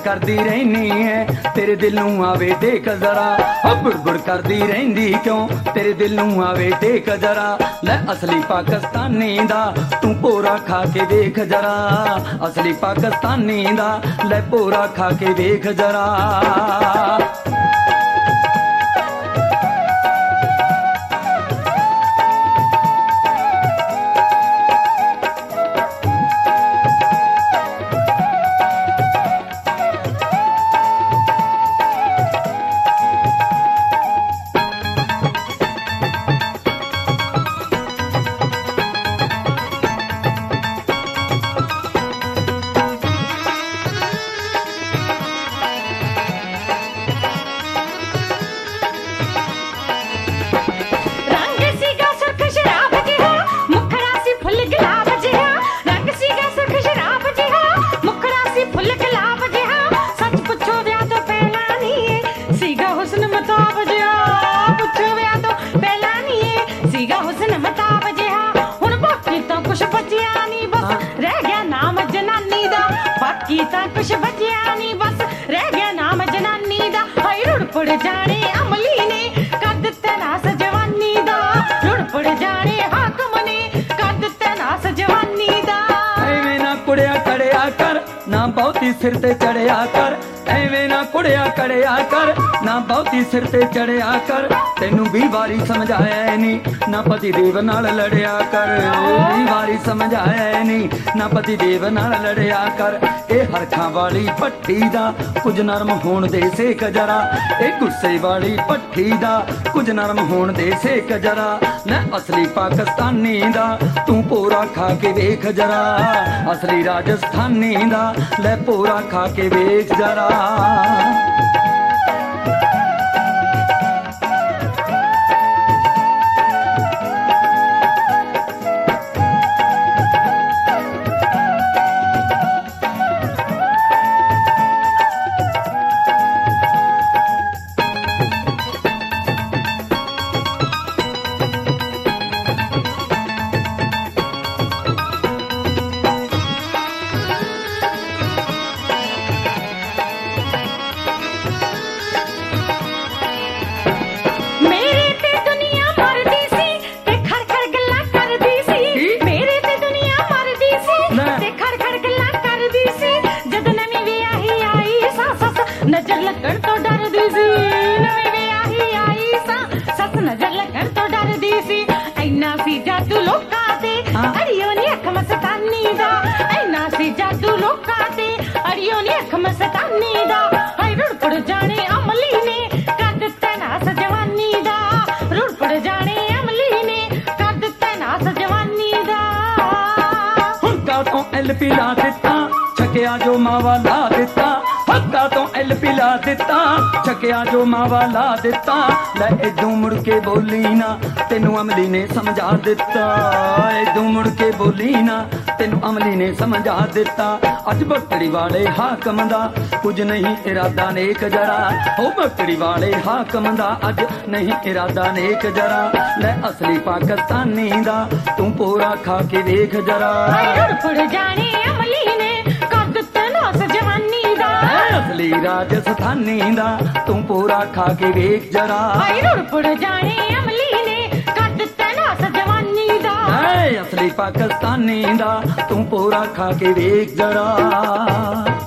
करदी रहनी है, तेरे दिल नूं आवे देख जरा। हो गुड़ गुड़ करदी रहंदी क्यों, तेरे दिल नूं आवे देख जरा। ले असली पाकिस्तानी दा तू पोरा खा के देख जरा, असली पाकिस्तानी दा ले पोरा खा के देख जरा। कुछ बचिया नी बस रह गया नाम जनानी दा। हाय रुड़ पड़ जाने अमली ने कर दिता नास जवानी दा, रुड़ पड़ जाने हाकम ने कर दिता नास जवानी दा। एवें ना कुड़िया कड़िया कर ना बहुती सिर ते चढ़िया कर, एवें ना कुड़िया कड़िया कर ना बहुती सिर ते चढ़िया कर। तेनू भी वारी समझाया नी ना पति देव नाल लड़िया कर, भी वारी समझाया नी ना पति देव नाल लड़िया कर। ए हरखां वाली भट्टी दा कुछ नरम होण दे सेक जरा, ए गुस्से वाली भट्टी दा कुछ नरम होण दे सेक जरा। मैं असली पाकिस्तानी दा तू पोरा खा के वेख जरा, असली राजस्थानी दा ले पोरा खा के वेख जरा। नजर लगन तो डर दी सी, नवी विआही आई सा सस नजर लगन तो डर दी सी। ऐना सी जादू लोकां ते अड़ियो नी अख मस्तानी दा, ऐना सी जादू लोकां ते अड़ियो नी अख मस्तानी दा। हाय रुड़ पड़ जाने अमली ने कर दिता नास जवानी दा, रुड़ पड़ जाने अमली ने कर दिता नास जवानी दा। हुक्का तो एलपी ला दिता छकिया जो मावा ला दिता, हक्का तो एलपी ला दिता छकिया जो मावा ला दिता। ले इदू मुड़ के बोली ना तेनू अमली ने समझा दिता, इदू मुड़ के बोली ना तेनू अमली ने समझा दिता। अज बकड़ी वाले हाकम दा कुछ नहीं इरादा नेक जरा, ओ बकड़ी वाले हाकम दा अज नहीं इरादा नेक जरा। ले असली पाकिस्तानी दा तू पोरा खा के वेख जरा, पड़ जाने अमली ने कर दिता नास जवानी दा, असली राजस्थानी दा तू पोरा खा के वेख जरा। रुड़ पड़ जाने अमली ने कर दिता नास जवानी दा, असली पाकिस्तानी दा तू पोरा खा के वेख जरा।